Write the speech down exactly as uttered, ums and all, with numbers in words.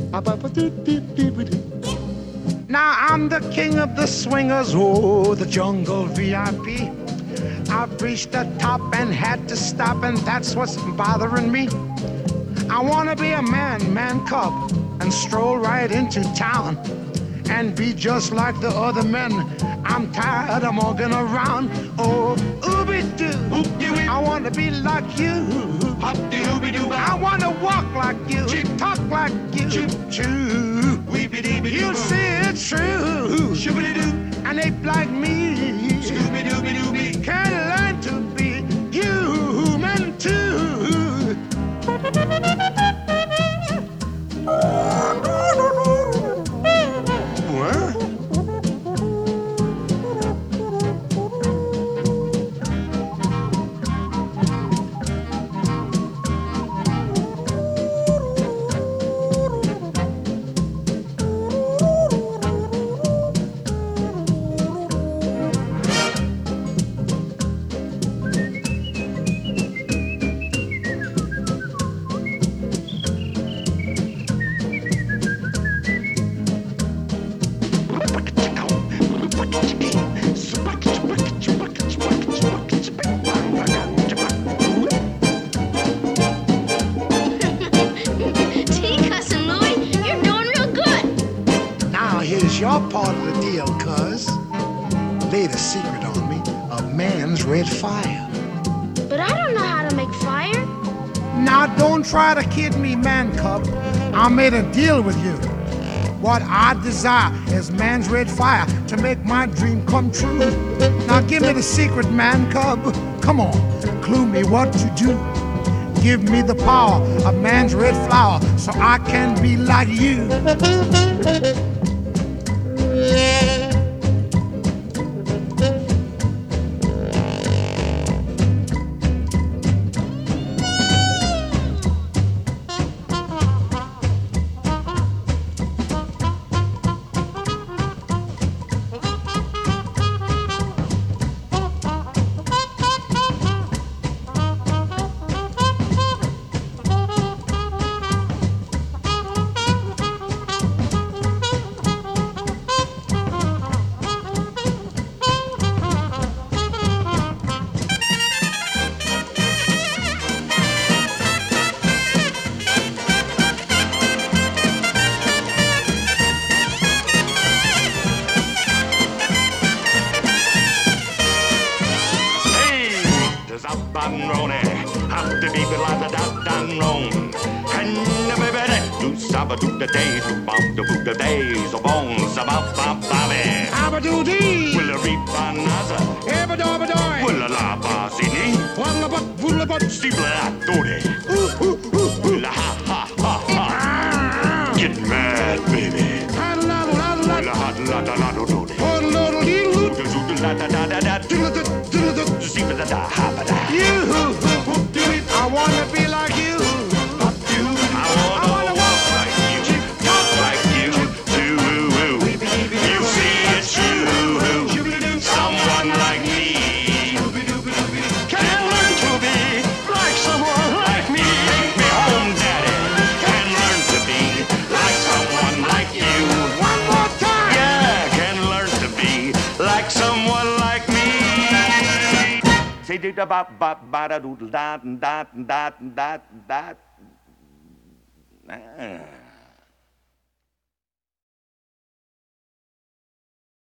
Now I'm the king of the swingers, oh, the jungle V I P. I've reached the top and had to stop, and that's what's bothering me. I wanna be a man, man cub, and stroll right into town and be just like the other men. I'm tired of walking around. Oh, ooby-doo, I wanna be like you. I wanna walk like you, talk like you, you see it's true. An ape like me can learn to be human too. Your part of the deal, cuz. Laid a secret on me of man's red fire. But I don't know how to make fire. Now don't try to kid me, man cub. I made a deal with you. What I desire is man's red fire to make my dream come true. Now give me the secret, man cub. Come on, clue me what to do. Give me the power of man's red flower so I can be like you. The days, bomb the boot the days of bones about Bobby. Abadoo-dee, Will a reap another? Ebadobadoi, Will a la basini? Wallabat, Woolabut, Steeple Doody. Will a ha ha ha ha. Get mad, baby. Will a hot la da la do doody. I wanna be like you. I wanna walk like you, talk like you, do you see it's true? Someone like me can learn to be like someone like me. Take me home, Daddy. Can learn to be like someone like you. One more time. Yeah, can learn to be like someone like me. Say do da ba ba ba da doodle da da da da da. Ah.